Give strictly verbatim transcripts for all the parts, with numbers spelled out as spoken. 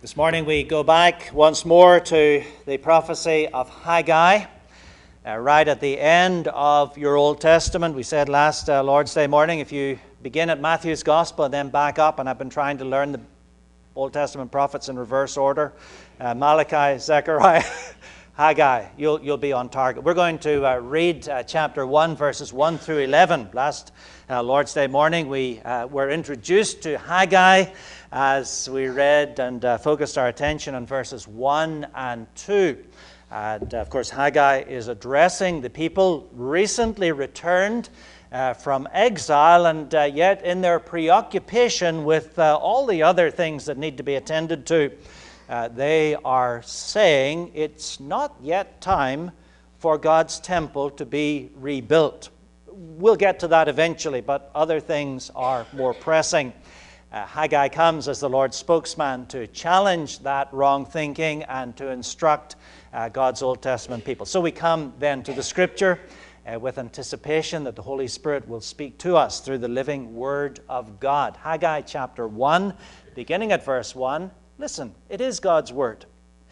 This morning we go back once more to the prophecy of Haggai, uh, right at the end of your Old Testament. We said last uh, Lord's Day morning, if you begin at Matthew's Gospel and then back up, and I've been trying to learn the Old Testament prophets in reverse order, uh, Malachi, Zechariah, Haggai, you'll, you'll be on target. We're going to uh, read uh, chapter one, verses one through eleven. Last uh, Lord's Day morning we uh, were introduced to Haggai as we read and uh, focused our attention on verses one and two. And, uh, of course, Haggai is addressing the people recently returned uh, from exile, and uh, yet in their preoccupation with uh, all the other things that need to be attended to, uh, they are saying it's not yet time for God's temple to be rebuilt. We'll get to that eventually, but other things are more pressing. Uh, Haggai comes as the Lord's spokesman to challenge that wrong thinking and to instruct uh, God's Old Testament people. So we come then to the Scripture uh, with anticipation that the Holy Spirit will speak to us through the living Word of God. Haggai chapter one, beginning at verse one. Listen, it is God's Word.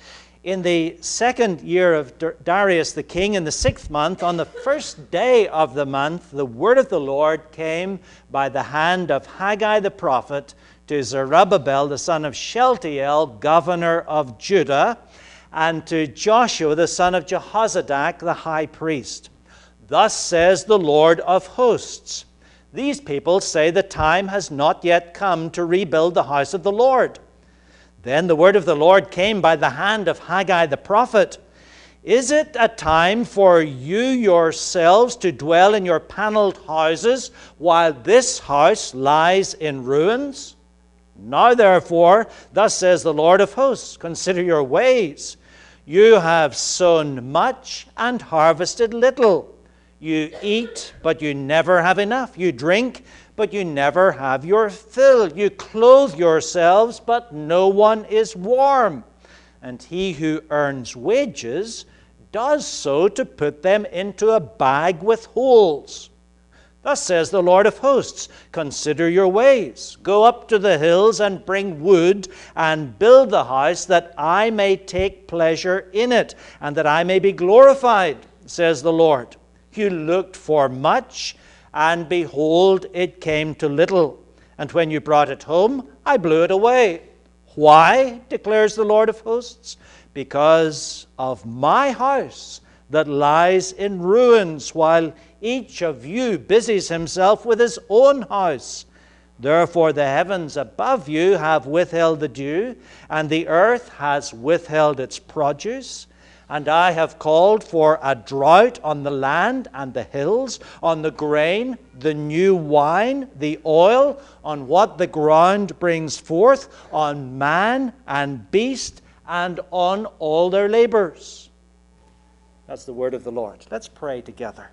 In the second year of Darius the king, in the sixth month, on the first day of the month, the word of the Lord came by the hand of Haggai the prophet to Zerubbabel the son of Shealtiel, governor of Judah, and to Joshua the son of Jehozadak the high priest. Thus says the Lord of hosts, these people say the time has not yet come to rebuild the house of the Lord. Then the word of the Lord came by the hand of Haggai the prophet. Is it a time for you yourselves to dwell in your paneled houses while this house lies in ruins? Now therefore, thus says the Lord of hosts, consider your ways. You have sown much and harvested little. You eat, but you never have enough. You drink, but you never have your fill. You clothe yourselves, but no one is warm. And he who earns wages does so to put them into a bag with holes. Thus says the Lord of hosts, consider your ways. Go up to the hills and bring wood and build the house that I may take pleasure in it and that I may be glorified, says the Lord. You looked for much, and behold, it came to little. And when you brought it home, I blew it away. Why, declares the Lord of hosts? Because of my house that lies in ruins, while each of you busies himself with his own house. Therefore the heavens above you have withheld the dew, and the earth has withheld its produce. And I have called for a drought on the land and the hills, on the grain, the new wine, the oil, on what the ground brings forth, on man and beast, and on all their labors. That's the word of the Lord. Let's pray together.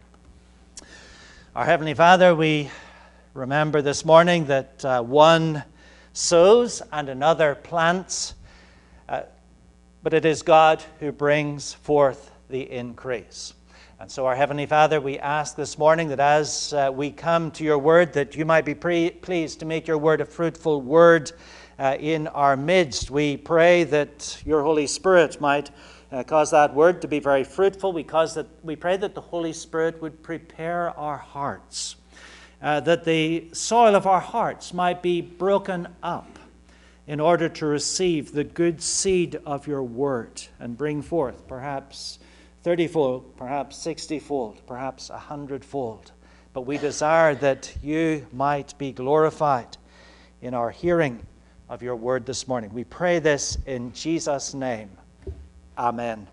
Our Heavenly Father, we remember this morning that uh, one sows and another plants, uh, but it is God who brings forth the increase. And so, our Heavenly Father, we ask this morning that as uh, we come to your word, that you might be pre- pleased to make your word a fruitful word uh, in our midst. We pray that your Holy Spirit might uh, cause that word to be very fruitful. We, cause that, we pray that the Holy Spirit would prepare our hearts, uh, that the soil of our hearts might be broken up in order to receive the good seed of your word and bring forth perhaps thirty-fold, perhaps sixty-fold, perhaps a hundredfold. But we desire that you might be glorified in our hearing of your word this morning. We pray this in Jesus' name. Amen.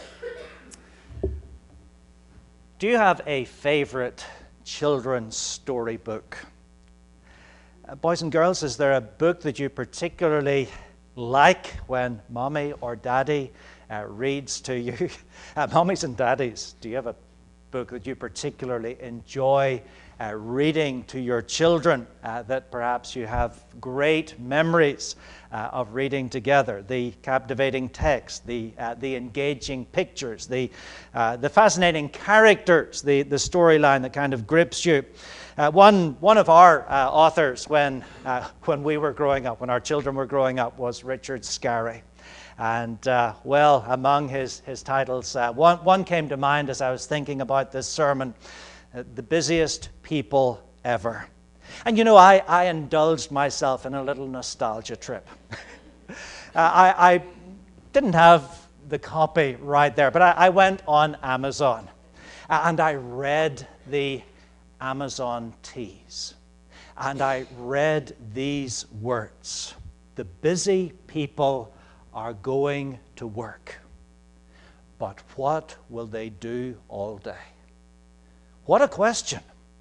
Do you have a favorite children's storybook? Uh, boys and girls, is there a book that you particularly like when mommy or daddy uh, reads to you? Uh, mommies and daddies, do you have a book that you particularly enjoy uh, reading to your children, uh, that perhaps you have great memories uh, of reading together. The captivating text, the uh, the engaging pictures, the uh, the fascinating characters, the the storyline that kind of grips you. Uh, one one of our uh, authors, when uh, when we were growing up, when our children were growing up, was Richard Scarry. And, uh, well, among his, his titles, uh, one, one came to mind as I was thinking about this sermon, uh, The Busiest People Ever. And, you know, I, I indulged myself in a little nostalgia trip. uh, I, I didn't have the copy right there, but I, I went on Amazon, uh, and I read the Amazon tease. And I read these words: the busy people are going to work, but what will they do all day? What a question.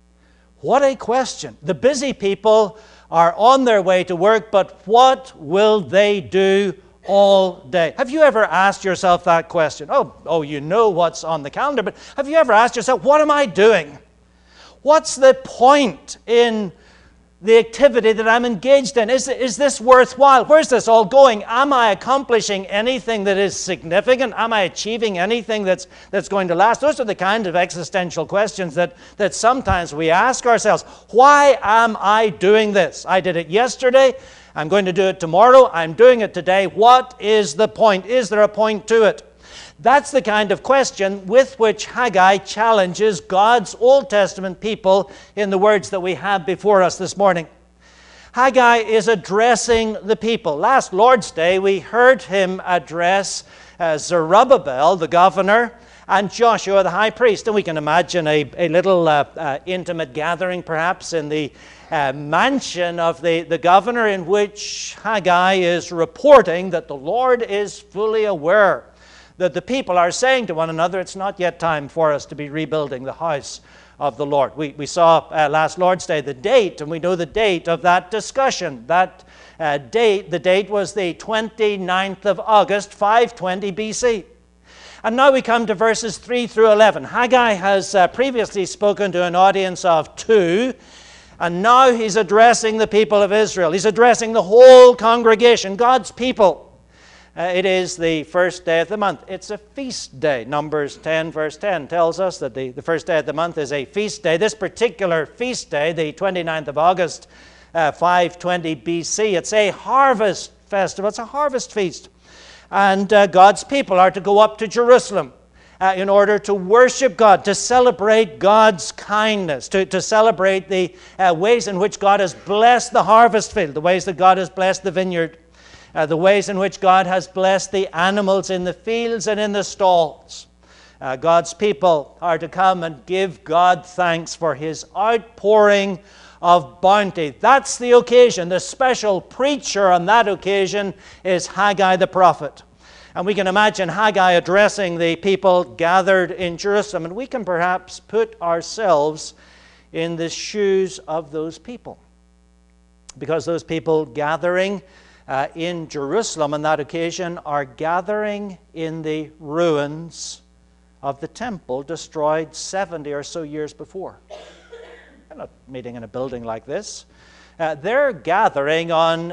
What a question. The busy people are on their way to work, but what will they do all day? Have you ever asked yourself that question? Oh, oh, you know what's on the calendar, but have you ever asked yourself, what am I doing? What's the point in the activity that I'm engaged in? Is, is this worthwhile? Where's this all going? Am I accomplishing anything that is significant? Am I achieving anything that's that's going to last? Those are the kind of existential questions that, that sometimes we ask ourselves. Why am I doing this? I did it yesterday. I'm going to do it tomorrow. I'm doing it today. What is the point? Is there a point to it? That's the kind of question with which Haggai challenges God's Old Testament people in the words that we have before us this morning. Haggai is addressing the people. Last Lord's Day, we heard him address uh, Zerubbabel, the governor, and Joshua, the high priest. And we can imagine a, a little uh, uh, intimate gathering, perhaps, in the uh, mansion of the, the governor, in which Haggai is reporting that the Lord is fully aware that the people are saying to one another, it's not yet time for us to be rebuilding the house of the Lord. We, we saw uh, last Lord's Day the date, and we know the date of that discussion. That uh, date, the date was the twenty-ninth of August, five twenty B C. And now we come to verses three through eleven. Haggai has uh, previously spoken to an audience of two, and now he's addressing the people of Israel. He's addressing the whole congregation, God's people. Uh, it is the first day of the month. It's a feast day. Numbers ten, verse ten tells us that the, the first day of the month is a feast day. This particular feast day, the twenty-ninth of August, uh, five twenty B C, it's a harvest festival. It's a harvest feast. And uh, God's people are to go up to Jerusalem uh, in order to worship God, to celebrate God's kindness, to, to celebrate the uh, ways in which God has blessed the harvest field, the ways that God has blessed the vineyard, Uh, the ways in which God has blessed the animals in the fields and in the stalls. Uh, God's people are to come and give God thanks for his outpouring of bounty. That's the occasion. The special preacher on that occasion is Haggai the prophet. And we can imagine Haggai addressing the people gathered in Jerusalem, and we can perhaps put ourselves in the shoes of those people. Because those people gathering Uh, in Jerusalem on that occasion are gathering in the ruins of the temple destroyed seventy or so years before. They're not meeting in a building like this. Uh, they're gathering on,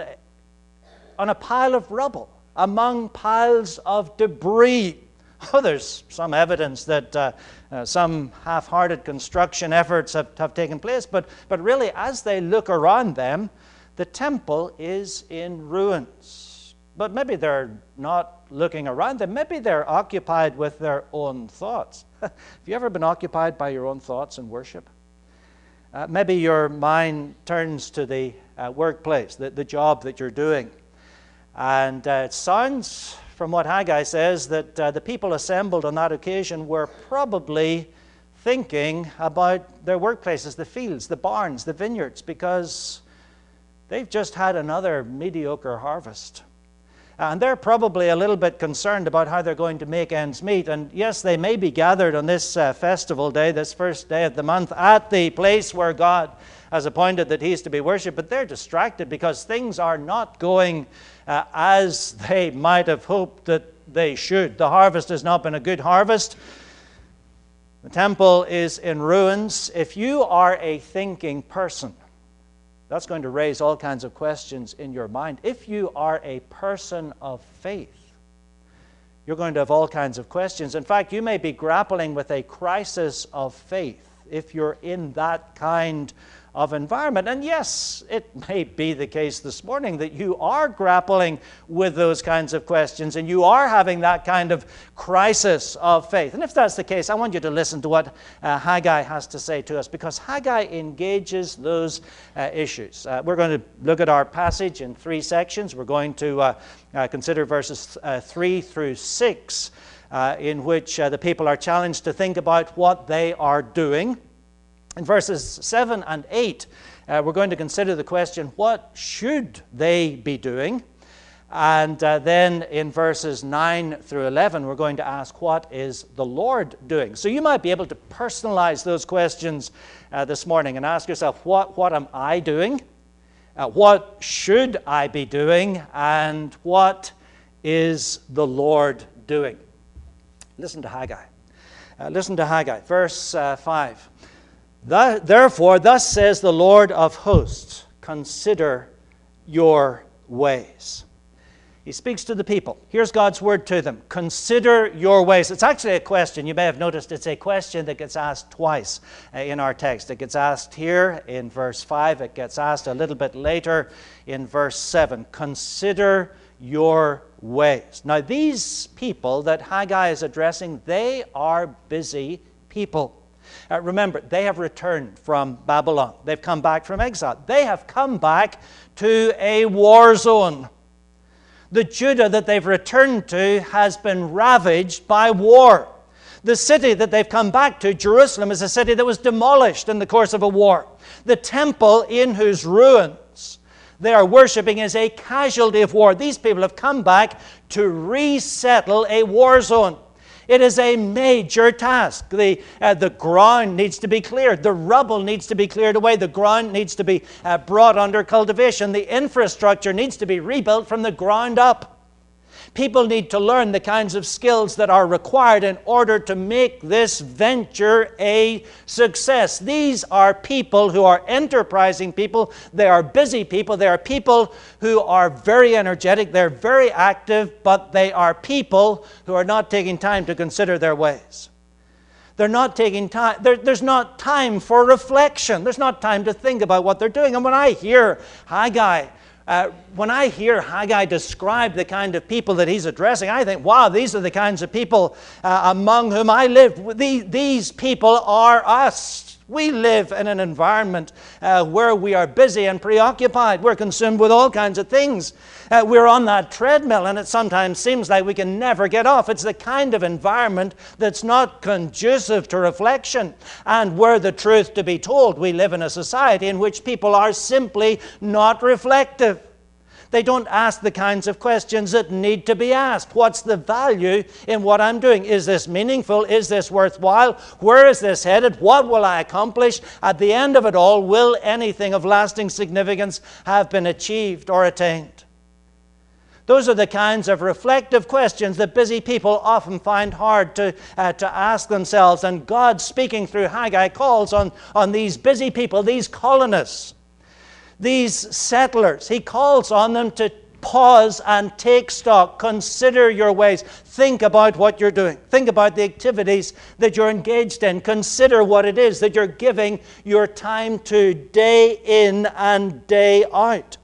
on a pile of rubble, among piles of debris. Oh, there's some evidence that uh, uh, some half-hearted construction efforts have, have taken place, but, but really as they look around them, the temple is in ruins. But maybe they're not looking around them. Maybe they're occupied with their own thoughts. Have you ever been occupied by your own thoughts in worship? Uh, maybe your mind turns to the uh, workplace, the, the job that you're doing. And uh, it sounds, from what Haggai says, that uh, the people assembled on that occasion were probably thinking about their workplaces, the fields, the barns, the vineyards, because they've just had another mediocre harvest. And they're probably a little bit concerned about how they're going to make ends meet. And yes, they may be gathered on this uh, festival day, this first day of the month, at the place where God has appointed that he's to be worshipped, but they're distracted because things are not going uh, as they might have hoped that they should. The harvest has not been a good harvest. The temple is in ruins. If you are a thinking person, that's going to raise all kinds of questions in your mind. If you are a person of faith, you're going to have all kinds of questions. In fact, you may be grappling with a crisis of faith if you're in that kind of environment. And yes, it may be the case this morning that you are grappling with those kinds of questions and you are having that kind of crisis of faith. And if that's the case, I want you to listen to what uh, Haggai has to say to us, because Haggai engages those uh, issues. Uh, we're going to look at our passage in three sections. We're going to uh, uh, consider verses uh, three through six, uh, in which uh, the people are challenged to think about what they are doing. In verses seven and eight, uh, we're going to consider the question, what should they be doing? And uh, then in verses nine through eleven, we're going to ask, what is the Lord doing? So you might be able to personalize those questions uh, this morning and ask yourself, what, what am I doing? Uh, what should I be doing? And what is the Lord doing? Listen to Haggai. Uh, listen to Haggai, verse uh, five. Therefore, thus says the Lord of hosts, consider your ways. He speaks to the people. Here's God's word to them. Consider your ways. It's actually a question. You may have noticed it's a question that gets asked twice in our text. It gets asked here in verse five. It gets asked a little bit later in verse seven. Consider your ways. Now, these people that Haggai is addressing, they are busy people. Uh, remember, they have returned from Babylon. They've come back from exile. They have come back to a war zone. The Judah that they've returned to has been ravaged by war. The city that they've come back to, Jerusalem, is a city that was demolished in the course of a war. The temple in whose ruins they are worshiping is a casualty of war. These people have come back to resettle a war zone. It is a major task. The, uh, the ground needs to be cleared. The rubble needs to be cleared away. The ground needs to be uh, brought under cultivation. The infrastructure needs to be rebuilt from the ground up. People need to learn the kinds of skills that are required in order to make this venture a success. These are people who are enterprising people. They are busy people. They are people who are very energetic. They're very active, but they are people who are not taking time to consider their ways. They're not taking time. There, there's not time for reflection. There's not time to think about what they're doing. And when I hear Haggai, Uh, when I hear Haggai describe the kind of people that he's addressing, I think, wow, these are the kinds of people uh, among whom I live. These, these people are us. We live in an environment uh, where we are busy and preoccupied. We're consumed with all kinds of things. Uh, we're on that treadmill, and it sometimes seems like we can never get off. It's the kind of environment that's not conducive to reflection. And were the truth to be told, we live in a society in which people are simply not reflective. They don't ask the kinds of questions that need to be asked. What's the value in what I'm doing? Is this meaningful? Is this worthwhile? Where is this headed? What will I accomplish? At the end of it all, will anything of lasting significance have been achieved or attained? Those are the kinds of reflective questions that busy people often find hard to, uh, to ask themselves. And God, speaking through Haggai, calls on, on these busy people, these colonists, these settlers. He calls on them to pause and take stock. Consider your ways. Think about what you're doing. Think about the activities that you're engaged in. Consider what it is that you're giving your time to day in and day out.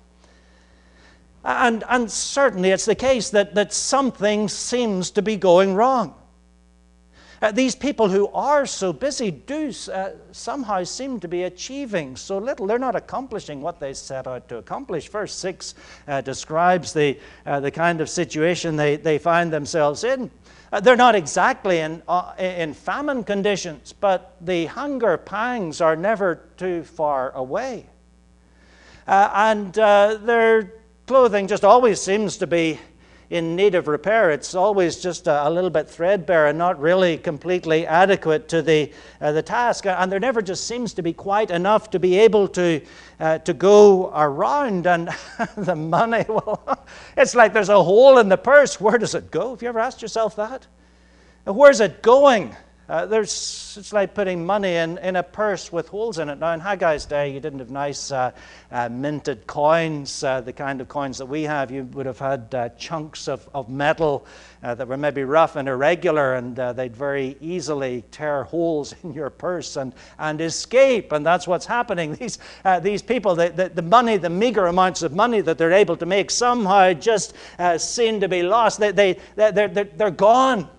And, and certainly it's the case that, that something seems to be going wrong. Uh, these people who are so busy do uh, somehow seem to be achieving so little. They're not accomplishing what they set out to accomplish. Verse six uh, describes the, uh, the kind of situation they, they find themselves in. Uh, they're not exactly in, uh, in famine conditions, but the hunger pangs are never too far away. Uh, and uh, their clothing just always seems to be in need of repair. It's always just a, a little bit threadbare and not really completely adequate to the uh, the task. And there never just seems to be quite enough to be able to uh, to go around. And the money, well, it's like there's a hole in the purse. Where does it go? Have you ever asked yourself that? Where's it going? Uh, there's, it's like putting money in, in a purse with holes in it. Now, in Haggai's day, you didn't have nice uh, uh, minted coins, uh, the kind of coins that we have. You would have had uh, chunks of, of metal uh, that were maybe rough and irregular, and uh, they'd very easily tear holes in your purse and, and escape. And that's what's happening. These, uh, these people, the, the, the money, the meager amounts of money that they're able to make somehow just uh, seem to be lost. They, they, they're, they're, they're gone.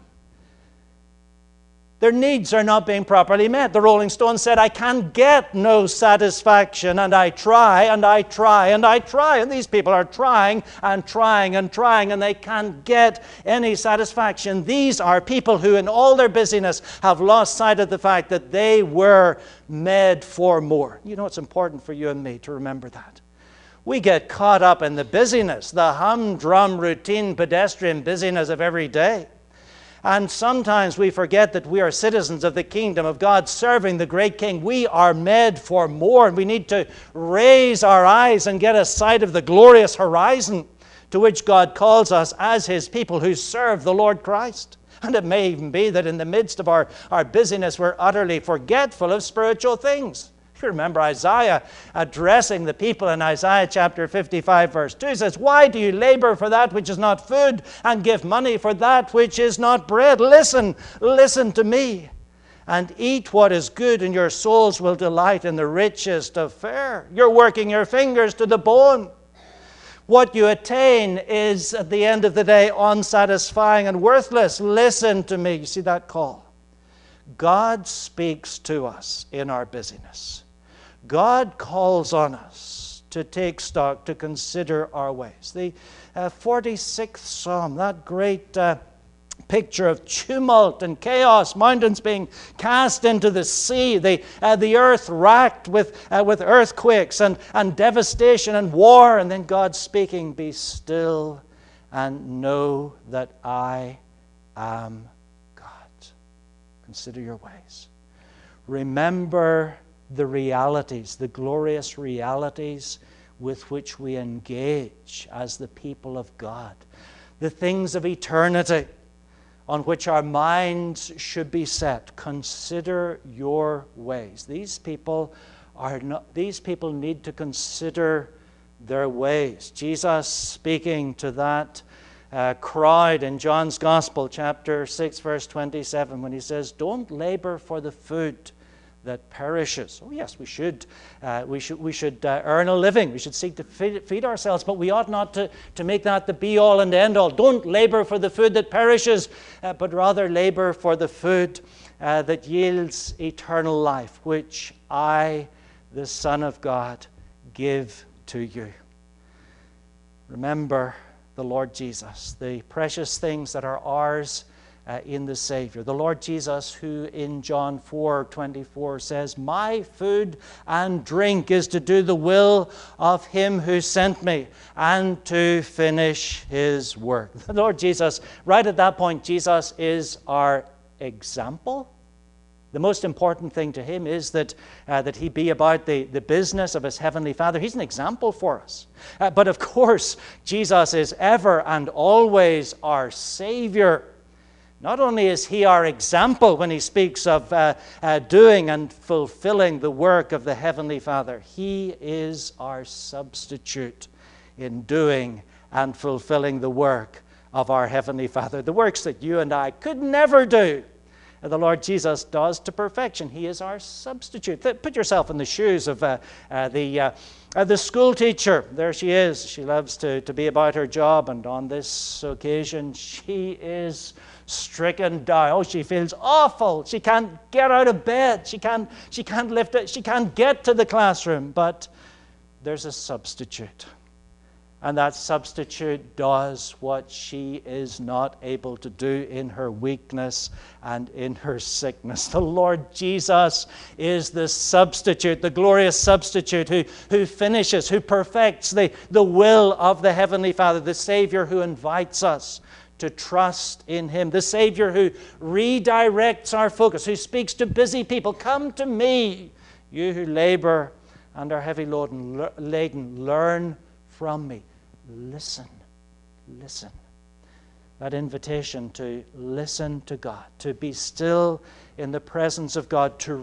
Their needs are not being properly met. The Rolling Stones said, I can get no satisfaction, and I try, and I try, and I try. And these people are trying and trying and trying, and they can't get any satisfaction. These are people who, in all their busyness, have lost sight of the fact that they were made for more. You know, it's important for you and me to remember that. We get caught up in the busyness, the humdrum, routine, pedestrian busyness of every day. And sometimes we forget that we are citizens of the kingdom of God, serving the great King. We are made for more, and we need to raise our eyes and get a sight of the glorious horizon to which God calls us as His people who serve the Lord Christ. And it may even be that in the midst of our, our busyness, we're utterly forgetful of spiritual things. You remember Isaiah addressing the people in Isaiah chapter fifty-five, verse two. He says, why do you labor for that which is not food, and give money for that which is not bread? Listen, listen to me, and eat what is good, and your souls will delight in the richest of fare. You're working your fingers to the bone. What you attain is, at the end of the day, unsatisfying and worthless. Listen to me. You see that call? God speaks to us in our busyness. God calls on us to take stock, to consider our ways. The uh, forty-sixth Psalm, that great uh, picture of tumult and chaos, mountains being cast into the sea, the, uh, the earth racked with, uh, with earthquakes and, and devastation and war, and then God speaking, be still and know that I am God. Consider your ways. Remember the realities, the glorious realities with which we engage as the people of God. The things of eternity on which our minds should be set. Consider your ways. These people are not, these people need to consider their ways. Jesus speaking to that uh, crowd in John's Gospel, chapter six, verse twenty-seven, when he says, don't labor for the food that perishes. Oh yes, we should. Uh, we should. We should uh, earn a living. We should seek to feed, feed ourselves, but we ought not to, to make that the be-all and end-all. Don't labor for the food that perishes, uh, but rather labor for the food uh, that yields eternal life, which I, the Son of God, give to you. Remember the Lord Jesus, the precious things that are ours Uh, in the Savior. The Lord Jesus, who in John four twenty-four says, my food and drink is to do the will of Him who sent me and to finish His work. The Lord Jesus, right at that point, Jesus is our example. The most important thing to Him is that, uh, that He be about the, the business of His Heavenly Father. He's an example for us. Uh, but of course, Jesus is ever and always our Savior. Not only is He our example when He speaks of uh, uh, doing and fulfilling the work of the Heavenly Father, He is our substitute in doing and fulfilling the work of our Heavenly Father. The works that you and I could never do, the Lord Jesus does to perfection. He is our substitute. Put yourself in the shoes of uh, uh, the uh, uh, the school teacher. There she is. She loves to, to be about her job, and on this occasion she is stricken down. Oh, she feels awful. She can't get out of bed. She can't, she can't lift it. She can't get to the classroom. But there's a substitute. And that substitute does what she is not able to do in her weakness and in her sickness. The Lord Jesus is the substitute, the glorious substitute who, who finishes, who perfects the, the will of the Heavenly Father, the Savior who invites us to trust in Him, the Savior who redirects our focus, who speaks to busy people, come to me, you who labor and are heavy laden, learn from me. Listen, listen. that invitation to listen to God, to be still in the presence of God, to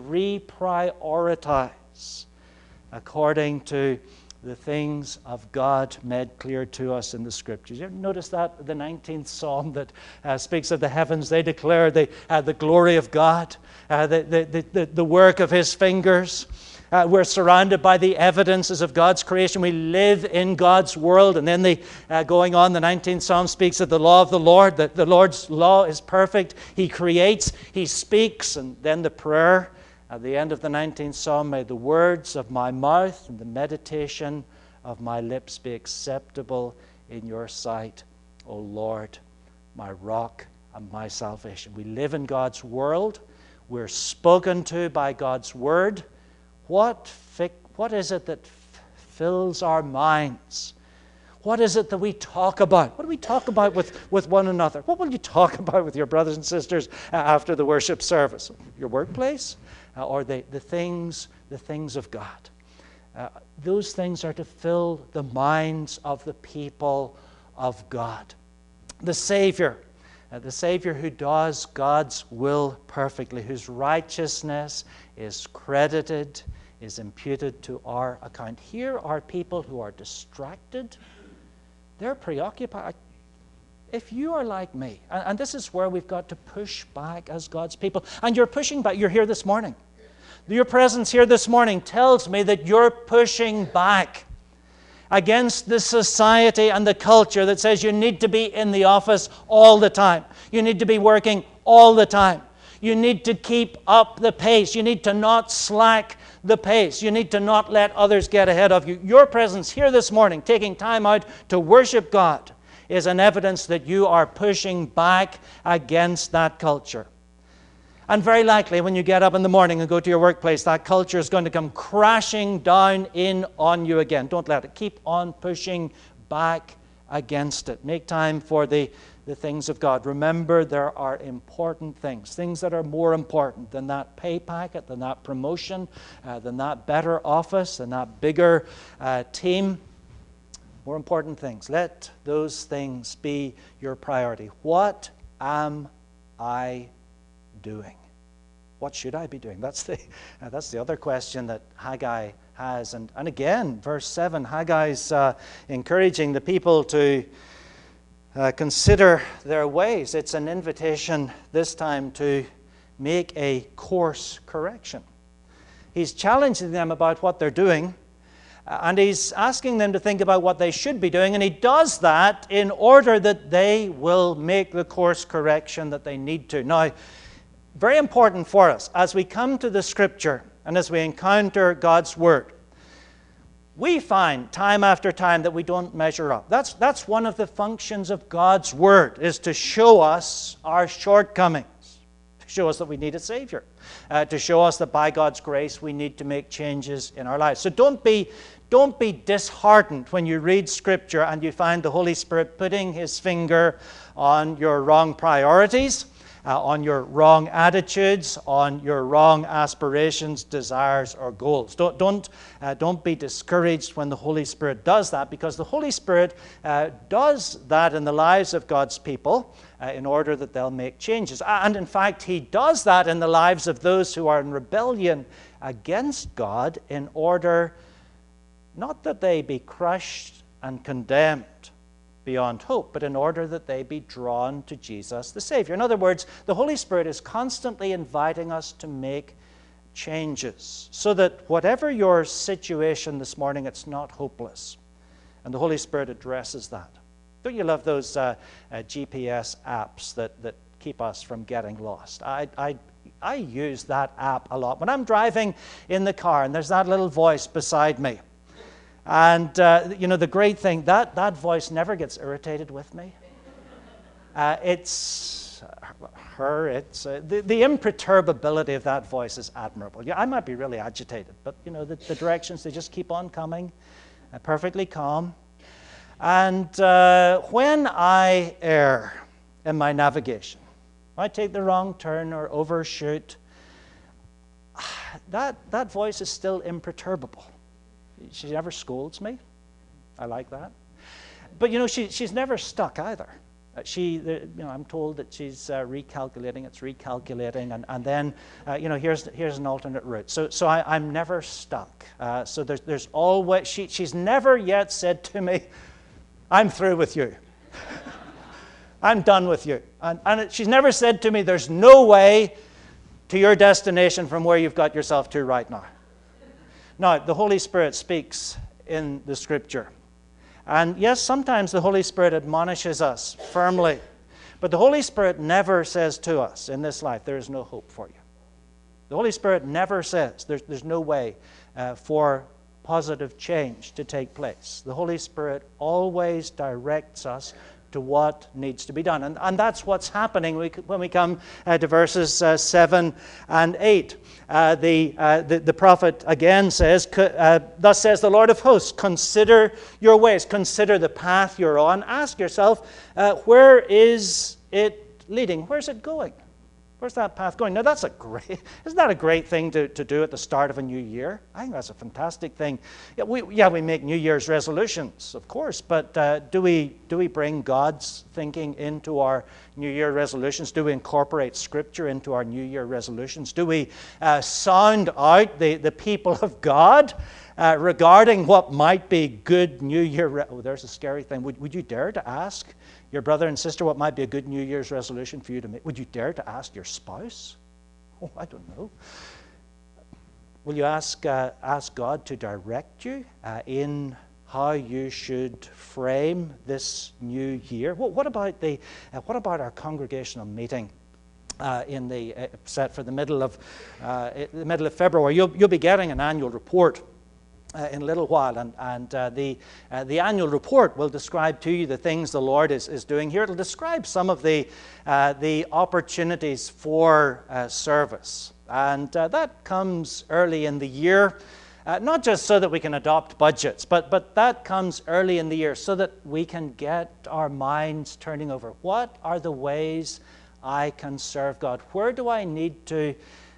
reprioritize according to the things of God made clear to us in the Scriptures. You ever notice that? The nineteenth Psalm that uh, speaks of the heavens, they declare the, uh, the glory of God, uh, the, the, the, the work of His fingers. Uh, we're surrounded by the evidences of God's creation. We live in God's world. And then the uh, going on, the nineteenth Psalm speaks of the law of the Lord, that the Lord's law is perfect. He creates, He speaks. And then the prayer at the end of the nineteenth Psalm, may the words of my mouth and the meditation of my lips be acceptable in your sight, O Lord, my rock and my salvation. We live in God's world. We're spoken to by God's word. What, fi- what is it that f- fills our minds? What is it that we talk about? What do we talk about with, with one another? What will you talk about with your brothers and sisters uh, after the worship service? Your workplace? Uh, or the, the things the things of God? Uh, those things are to fill the minds of the people of God. The Savior, uh, the Savior who does God's will perfectly, whose righteousness is credited, is imputed to our account. Here are people who are distracted. They're preoccupied. If you are like me, and, and this is where we've got to push back as God's people, and you're pushing back, you're here this morning. Your presence here this morning tells me that you're pushing back against the society and the culture that says you need to be in the office all the time. You need to be working all the time. You need to keep up the pace. You need to not slack the pace. You need to not let others get ahead of you. Your presence here this morning, taking time out to worship God, is an evidence that you are pushing back against that culture. And very likely when you get up in the morning and go to your workplace, that culture is going to come crashing down in on you again. Don't let it. Keep on pushing back against it. Make time for the, the things of God. Remember, there are important things, things that are more important than that pay packet, than that promotion, uh, than that better office, than that bigger uh, team. More important things. Let those things be your priority. What am I doing? What should I be doing? That's the uh, that's the other question that Haggai has. And, and again, verse seven, Haggai's uh, encouraging the people to uh, consider their ways. It's an invitation this time to make a course correction. He's challenging them about what they're doing, and he's asking them to think about what they should be doing, and he does that in order that they will make the course correction that they need to. Now, very important for us as we come to the Scripture and as we encounter God's Word, we find time after time that we don't measure up. That's, that's one of the functions of God's Word, is to show us our shortcomings, to show us that we need a Savior, uh, to show us that by God's grace we need to make changes in our lives. So don't be, don't be disheartened when you read Scripture and you find the Holy Spirit putting His finger on your wrong priorities, Uh, on your wrong attitudes, on your wrong aspirations, desires, or goals. Don't, don't, uh, don't be discouraged when the Holy Spirit does that, because the Holy Spirit uh, does that in the lives of God's people uh, in order that they'll make changes. And in fact, He does that in the lives of those who are in rebellion against God in order not that they be crushed and condemned beyond hope, but in order that they be drawn to Jesus the Savior. In other words, the Holy Spirit is constantly inviting us to make changes so that whatever your situation this morning, it's not hopeless. And the Holy Spirit addresses that. Don't you love those uh, uh, G P S apps that, that keep us from getting lost? I, I, I use that app a lot. When I'm driving in the car and there's that little voice beside me, And, uh, you know, the great thing, that, that voice never gets irritated with me. Uh, it's her, it's, uh, the, the imperturbability of that voice is admirable. Yeah, I might be really agitated, but, you know, the, the directions, they just keep on coming, uh, perfectly calm. And uh, when I err in my navigation, I take the wrong turn or overshoot, that, that voice is still imperturbable. She never scolds me. I like that. But, you know, she, she's never stuck either. Uh, she, the, you know, I'm told that she's uh, recalculating. It's recalculating, and and then, uh, you know, here's here's an alternate route. So so I, I'm never stuck. Uh, so there's there's always she she's never yet said to me, "I'm through with you. I'm done with you." And and she's never said to me, "There's no way to your destination from where you've got yourself to right now." Now, the Holy Spirit speaks in the Scripture. And yes, sometimes the Holy Spirit admonishes us firmly. But the Holy Spirit never says to us in this life, there is no hope for you. The Holy Spirit never says there's, there's no way uh, for positive change to take place. The Holy Spirit always directs us to what needs to be done. And, and that's what's happening when we come uh, to verses uh, seven and eight. Uh, the, uh, the, the prophet again says, uh, thus says the Lord of hosts, consider your ways, consider the path you're on. Ask yourself, uh, where is it leading? Where's it going? Where's that path going? Now, that's a great, isn't that a great thing to, to do at the start of a new year? I think that's a fantastic thing. Yeah, we, yeah, we make New Year's resolutions, of course, but uh, do we do we bring God's thinking into our New Year resolutions? Do we incorporate Scripture into our New Year resolutions? Do we uh, sound out the, the people of God uh, regarding what might be good New Year? Re- oh, there's a scary thing. Would, would you dare to ask your brother and sister what might be a good New Year's resolution for you to make? Would you dare to ask your spouse? Oh, I don't know. Will you ask uh, ask God to direct you uh, in how you should frame this new year? What, what about the uh, what about our congregational meeting uh, in the uh, set for the middle of uh, the middle of February? You'll you'll be getting an annual report Uh, in a little while, and, and uh, the uh, the annual report will describe to you the things the Lord is, is doing here. It'll describe some of the uh, the opportunities for uh, service, and uh, that comes early in the year, uh, not just so that we can adopt budgets, but but that comes early in the year so that we can get our minds turning over. What are the ways I can serve God? Where do I need to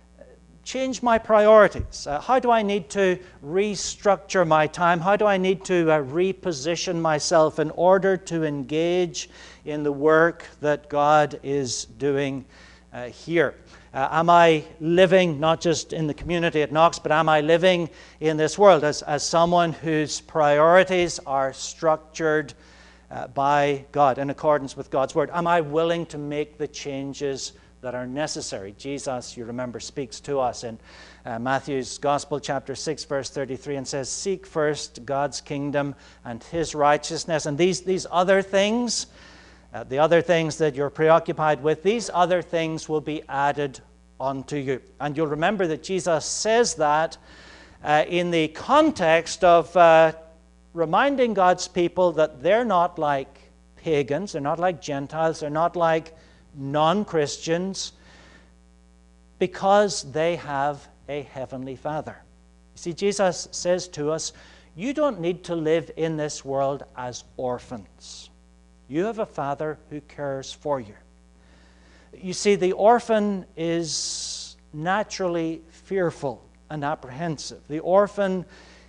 change my priorities? Uh, how do I need to restructure my time? How do I need to uh, reposition myself in order to engage in the work that God is doing uh, here? Uh, am I living not just in the community at Knox, but am I living in this world as, as someone whose priorities are structured uh, by God, in accordance with God's Word? Am I willing to make the changes that are necessary? Jesus, you remember, speaks to us in uh, Matthew's Gospel, chapter six, verse thirty-three, and says, seek first God's kingdom and His righteousness, and these, these other things, uh, the other things that you're preoccupied with, these other things will be added unto you. And you'll remember that Jesus says that uh, in the context of uh, reminding God's people that they're not like pagans, they're not like Gentiles, they're not like non-Christians, because they have a heavenly Father. You see, Jesus says to us, you don't need to live in this world as orphans. You have a Father who cares for you. You see, the orphan is naturally fearful and apprehensive. The orphan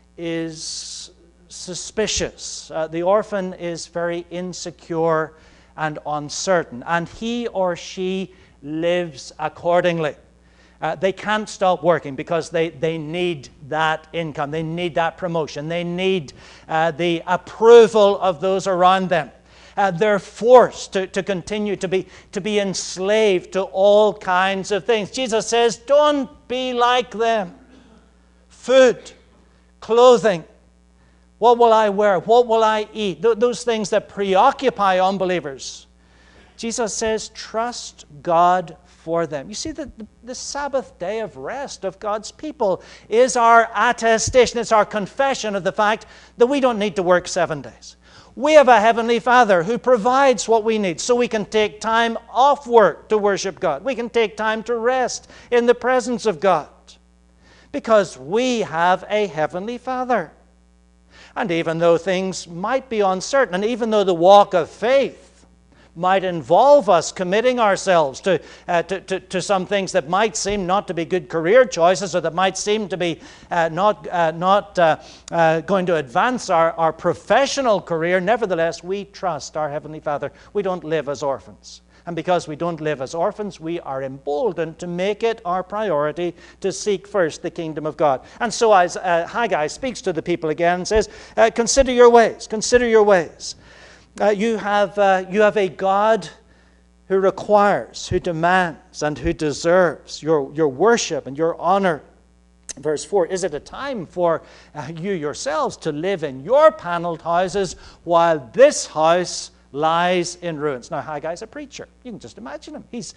is suspicious. Uh, the orphan is very insecure and uncertain, and he or she lives accordingly. Uh, they can't stop working because they, they need that income, they need that promotion, they need uh, the approval of those around them. Uh, they're forced to, to continue to be, to be enslaved to all kinds of things. Jesus says, don't be like them. Food, clothing, what will I wear? What will I eat? Th- those things that preoccupy unbelievers. Jesus says, trust God for them. You see, the, the, the Sabbath day of rest of God's people is our attestation, it's our confession of the fact that we don't need to work seven days. We have a heavenly Father who provides what we need so we can take time off work to worship God. We can take time to rest in the presence of God because we have a heavenly Father. And even though things might be uncertain, and even though the walk of faith might involve us committing ourselves to, uh, to, to, to some things that might seem not to be good career choices, or that might seem to be uh, not, uh, not uh, uh, going to advance our, our professional career, nevertheless, we trust our Heavenly Father. We don't live as orphans. And because we don't live as orphans, we are emboldened to make it our priority to seek first the kingdom of God. And so as uh, Haggai speaks to the people again and says, uh, consider your ways, consider your ways. Uh, you have, uh, you have a God who requires, who demands, and who deserves your, your worship and your honor. Verse four, is it a time for uh, you yourselves to live in your paneled houses while this house lies in ruins? Now, Haggai's a preacher. You can just imagine him. He's.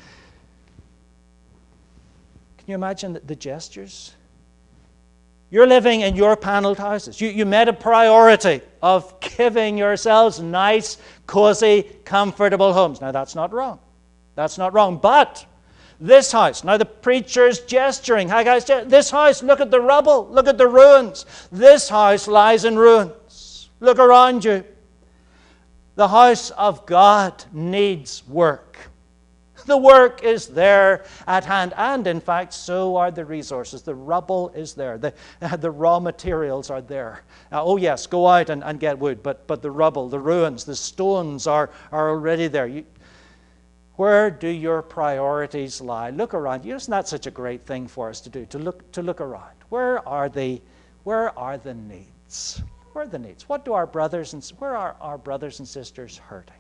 Can you imagine the, the gestures? You're living in your paneled houses. You, you made a priority of giving yourselves nice, cozy, comfortable homes. Now, that's not wrong. That's not wrong. But this house, now the preacher's gesturing. Haggai's gesturing. This house, look at the rubble. Look at the ruins. This house lies in ruins. Look around you. The house of God needs work. The work is there at hand, and in fact, so are the resources. The rubble is there. The, uh, the raw materials are there. Uh, oh yes, go out and, and get wood, but, but the rubble, the ruins, the stones are, are already there. You, where do your priorities lie? Look around you. Isn't that such a great thing for us to do, to look, to look around? Where are the, where are the needs? Where are the needs? What do our brothers and where are our brothers and sisters hurting?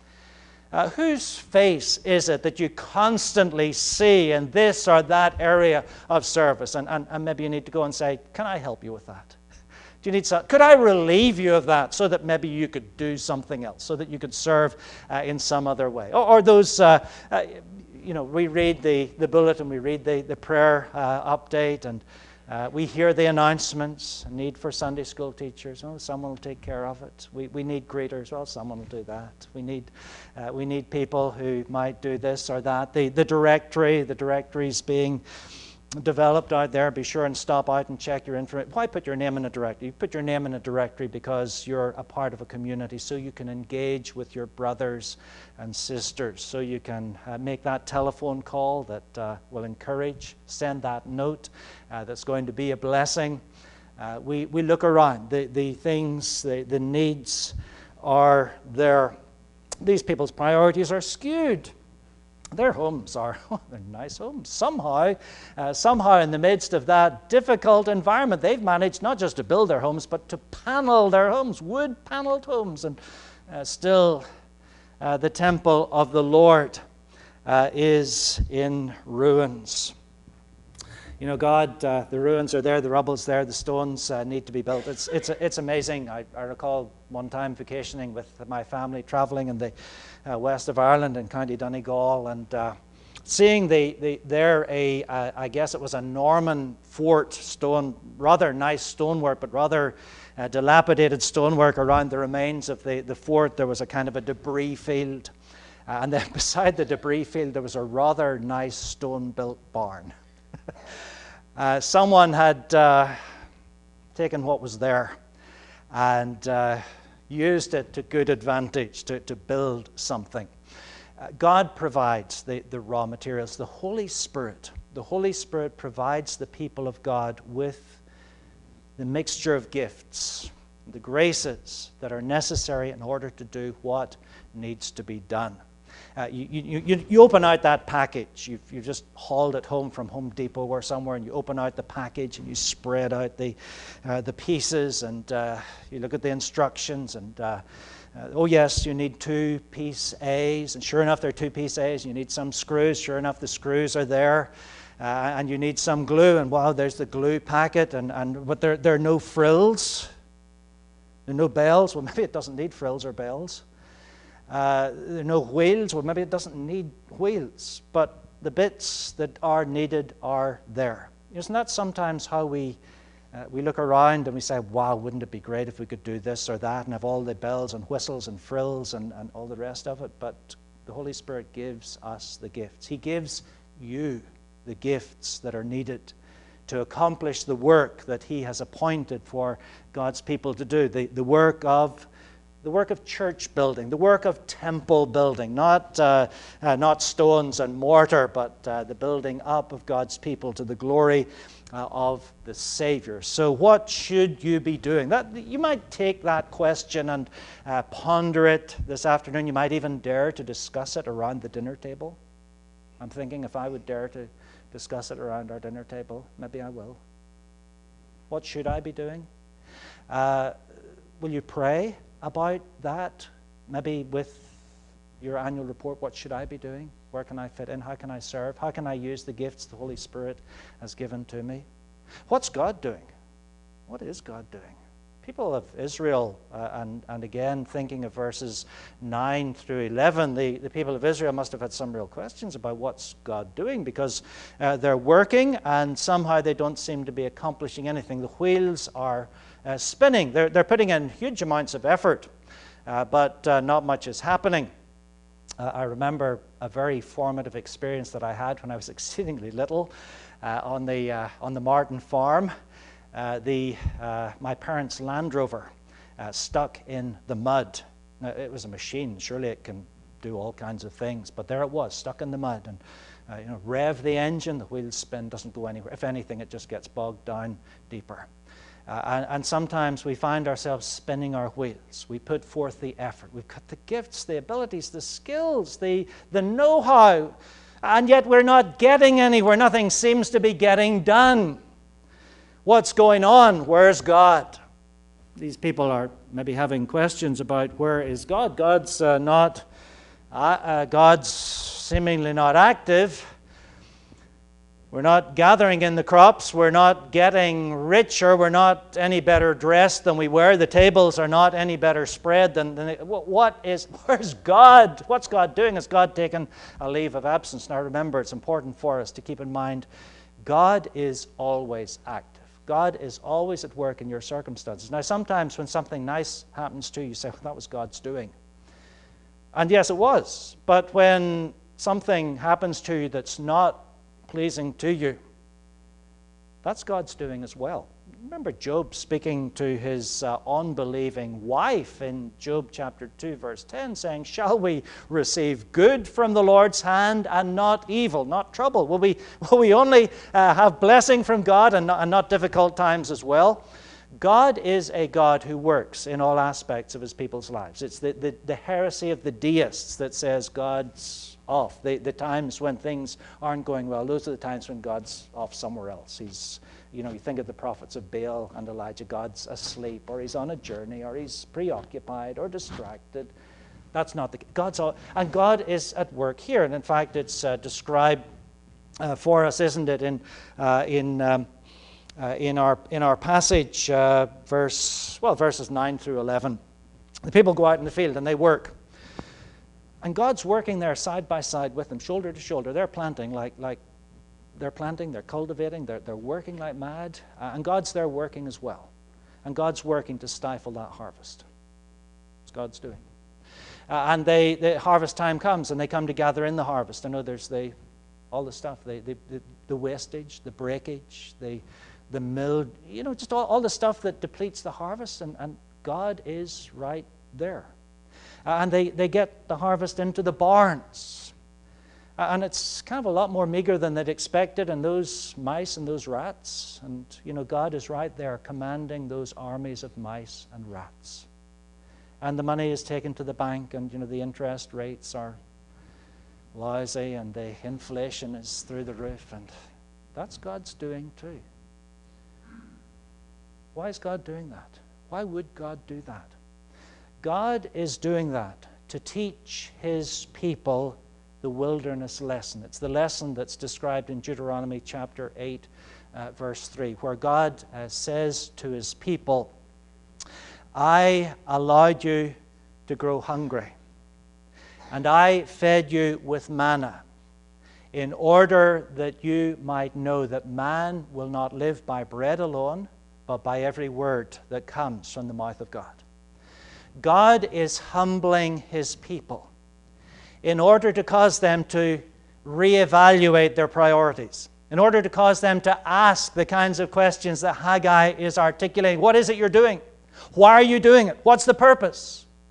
Uh, whose face is it that you constantly see in this or that area of service? And, and, and maybe you need to go and say, can I help you with that? Do you need some, could I relieve you of that so that maybe you could do something else, so that you could serve uh, in some other way? Or, or those, uh, uh, you know, we read the, the bulletin, we read the, the prayer uh, update, and Uh, we hear the announcements, a need for Sunday school teachers. Oh, someone will take care of it. We we need greeters. Well, someone will do that. We need uh, we need people who might do this or that. The the directory, the directories being developed out there. Be sure and stop out and check your information. Why put your name in a directory? You put your name in a directory because you're a part of a community, so you can engage with your brothers and sisters, so you can uh, make that telephone call that uh, will encourage, send that note uh, that's going to be a blessing. Uh, we, we look around. The, the things, the, the needs are there. These people's priorities are skewed. Their homes are, oh, they're nice homes. Somehow, uh, somehow in the midst of that difficult environment, they've managed not just to build their homes, but to panel their homes, wood-paneled homes. And uh, still, uh, the temple of the Lord uh, is in ruins. You know, God, uh, the ruins are there, the rubble's there, the stones uh, need to be built. It's it's it's amazing. I, I recall one time vacationing with my family, traveling in the uh, west of Ireland in County Donegal, and uh, seeing the, the there a uh, I guess it was a Norman fort stone, rather nice stonework, but rather uh, dilapidated stonework around the remains of the, the fort. There was a kind of a debris field, uh, and then beside the debris field there was a rather nice stone-built barn. Uh, someone had uh, taken what was there and uh, used it to good advantage to, to build something. Uh, God provides the, the raw materials. The Holy Spirit, the Holy Spirit provides the people of God with the mixture of gifts, the graces that are necessary in order to do what needs to be done. Uh, you, you, you, you open out that package. You've, you've just hauled it home from Home Depot or somewhere, and you open out the package and you spread out the uh, the pieces, and uh, you look at the instructions, and uh, uh, oh yes, you need two piece A's, and sure enough there are two piece A's. You need some screws. Sure enough the screws are there, uh, and you need some glue, and wow, there's the glue packet, and, and but there, there are no frills, there are no bells. Well, maybe it doesn't need frills or bells. Uh, there are no wheels. Well, maybe it doesn't need wheels, but the bits that are needed are there. Isn't that sometimes how we uh, we look around and we say, wow, wouldn't it be great if we could do this or that and have all the bells and whistles and frills and, and all the rest of it? But the Holy Spirit gives us the gifts. He gives you the gifts that are needed to accomplish the work that He has appointed for God's people to do, the, the work of the work of church building, the work of temple building, not, uh, uh, not stones and mortar, but uh, the building up of God's people to the glory uh, of the Savior. So what should you be doing? That, you might take that question and uh, ponder it this afternoon. You might even dare to discuss it around the dinner table. I'm thinking if I would dare to discuss it around our dinner table, maybe I will. What should I be doing? Uh, will you pray about that? Maybe with your annual report, what should I be doing? Where can I fit in? How can I serve? How can I use the gifts the Holy Spirit has given to me? What's God doing? What is God doing? People of Israel, uh, and, and again thinking of verses nine through eleven, the, the people of Israel must have had some real questions about what's God doing, because uh, they're working and somehow they don't seem to be accomplishing anything. The wheels are uh, spinning. They're, they're putting in huge amounts of effort, uh, but uh, not much is happening. Uh, I remember a very formative experience that I had when I was exceedingly little uh, on the uh, on the Martin farm. Uh, the uh, my parents' Land Rover uh, stuck in the mud. Now, it was a machine. Surely it can do all kinds of things, but there it was, stuck in the mud. And uh, you know, rev the engine, the wheels spin, doesn't go anywhere. If anything, it just gets bogged down deeper. Uh, and, and sometimes we find ourselves spinning our wheels. We put forth the effort. We've got the gifts, the abilities, the skills, the, the know-how, and yet we're not getting anywhere. Nothing seems to be getting done. What's going on? Where's God? These people are maybe having questions about where is God. God's uh, not, uh, uh, God's seemingly not active. We're not gathering in the crops. We're not getting richer. We're not any better dressed than we were. The tables are not any better spread than, than what is, where's God? What's God doing? Has God taken a leave of absence? Now remember, it's important for us to keep in mind, God is always active. God is always at work in your circumstances. Now, sometimes when something nice happens to you, you say, well, that was God's doing. And yes, it was. But when something happens to you that's not pleasing to you, that's God's doing as well. Remember Job speaking to his uh, unbelieving wife in Job chapter two, verse ten, saying, shall we receive good from the Lord's hand and not evil, not trouble? Will we, will we only uh, have blessing from God and not, and not difficult times as well? God is a God who works in all aspects of his people's lives. It's the, the, the heresy of the deists that says God's off. The, the times when things aren't going well, those are the times when God's off somewhere else. He's, you know, you think of the prophets of Baal and Elijah, God's asleep, or he's on a journey, or he's preoccupied, or distracted. That's not the God's all, and God is at work here. And in fact, it's uh, described uh, for us, isn't it, in uh, in um, uh, in our in our passage, uh, verse well, verses nine through eleven. The people go out in the field and they work. And God's working there side by side with them, shoulder to shoulder. They're planting like, like they're planting, they're cultivating, they're, they're working like mad. Uh, and God's there working as well. And God's working to stifle that harvest. It's God's doing. Uh, and they, the harvest time comes and they come to gather in the harvest. I know there's the, all the stuff, the, the, the, the wastage, the breakage, the, the mill, you know, just all, all the stuff that depletes the harvest. And, and God is right there. Uh, and they, they get the harvest into the barns. Uh, and it's kind of a lot more meager than they'd expected, and those mice and those rats. And, you know, God is right there commanding those armies of mice and rats. And the money is taken to the bank, and, you know, the interest rates are lousy, and the inflation is through the roof. And that's God's doing too. Why is God doing that? Why would God do that? God is doing that to teach his people the wilderness lesson. It's the lesson that's described in Deuteronomy chapter eight, uh, verse three, where God uh, says to his people, I allowed you to grow hungry, and I fed you with manna, in order that you might know that man will not live by bread alone, but by every word that comes from the mouth of God. God is humbling his people in order to cause them to reevaluate their priorities, in order to cause them to ask the kinds of questions that Haggai is articulating. What is it you're doing? Why are you doing it? What's the purpose?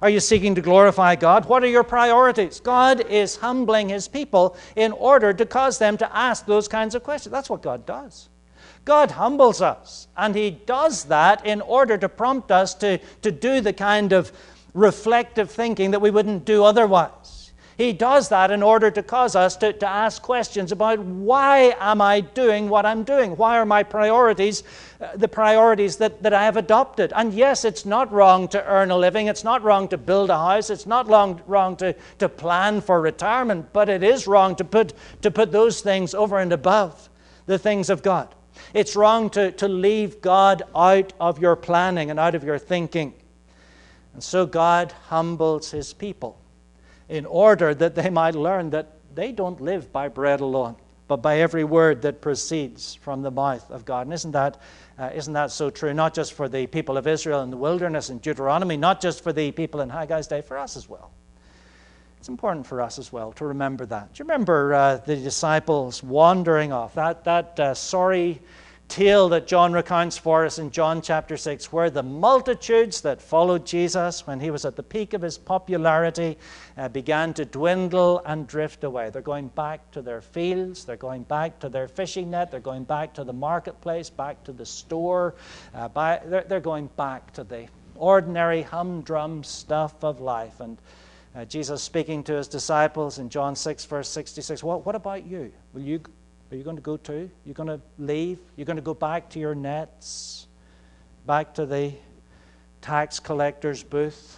Are you seeking to glorify God? What are your priorities? God is humbling his people in order to cause them to ask those kinds of questions. That's what God does. God humbles us, and he does that in order to prompt us to, to do the kind of reflective thinking that we wouldn't do otherwise. He does that in order to cause us to, to ask questions about, why am I doing what I'm doing? Why are my priorities uh, the priorities that, that I have adopted? And yes, it's not wrong to earn a living. It's not wrong to build a house. It's not wrong, wrong to, to plan for retirement. But it is wrong to put, to put those things over and above the things of God. It's wrong to, to leave God out of your planning and out of your thinking. And so God humbles his people in order that they might learn that they don't live by bread alone, but by every word that proceeds from the mouth of God. And isn't that, uh, isn't that so true? Not just for the people of Israel in the wilderness in Deuteronomy, not just for the people in Haggai's day, for us as well. It's important for us as well to remember that. Do you remember uh, the disciples wandering off? That, that uh, sorry tale that John recounts for us in John chapter six, where the multitudes that followed Jesus when he was at the peak of his popularity uh, began to dwindle and drift away. They're going back to their fields. They're going back to their fishing net. They're going back to the marketplace, back to the store. Uh, by, they're, they're going back to the ordinary humdrum stuff of life. And Uh, Jesus speaking to his disciples in John six, verse sixty-six, what, what about you? Will you? Are you going to go too? You're going to leave? You're going to go back to your nets? Back to the tax collector's booth?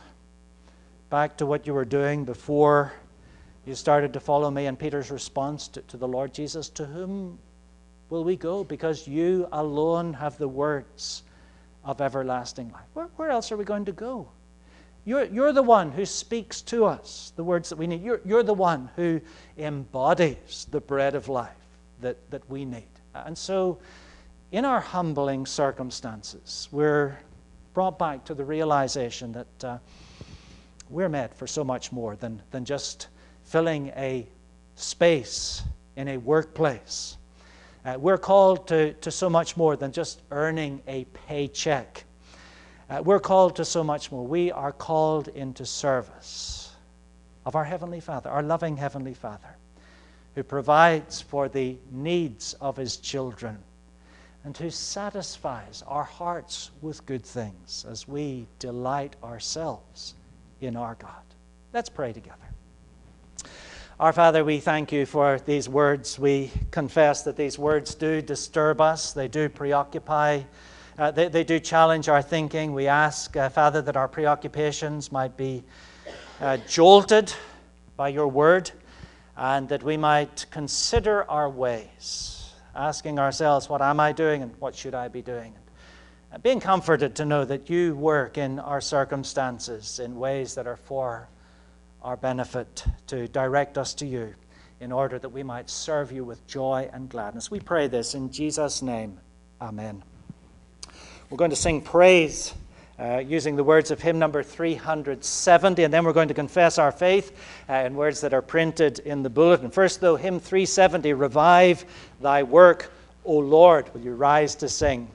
Back to what you were doing before you started to follow me? And Peter's response to, to the Lord Jesus, to whom will we go? Because you alone have the words of everlasting life. Where, where else are we going to go? You're, you're the one who speaks to us the words that we need. You're, you're the one who embodies the bread of life that, that we need. And so, in our humbling circumstances, we're brought back to the realization that uh, we're made for so much more than, than just filling a space in a workplace. Uh, we're called to, to so much more than just earning a paycheck. Uh, we're called to so much more. We are called into service of our Heavenly Father, our loving Heavenly Father, who provides for the needs of his children and who satisfies our hearts with good things as we delight ourselves in our God. Let's pray together. Our Father, we thank you for these words. We confess that these words do disturb us. They do preoccupy Uh, they, they do challenge our thinking. We ask, uh, Father, that our preoccupations might be uh, jolted by your word, and that we might consider our ways, asking ourselves, what am I doing and what should I be doing? And being comforted to know that you work in our circumstances in ways that are for our benefit, to direct us to you in order that we might serve you with joy and gladness. We pray this in Jesus' name. Amen. We're going to sing praise uh, using the words of hymn number three hundred seventy, and then we're going to confess our faith uh, in words that are printed in the bulletin. First, though, hymn three seventy, Revive Thy Work, O Lord. Will you rise to sing?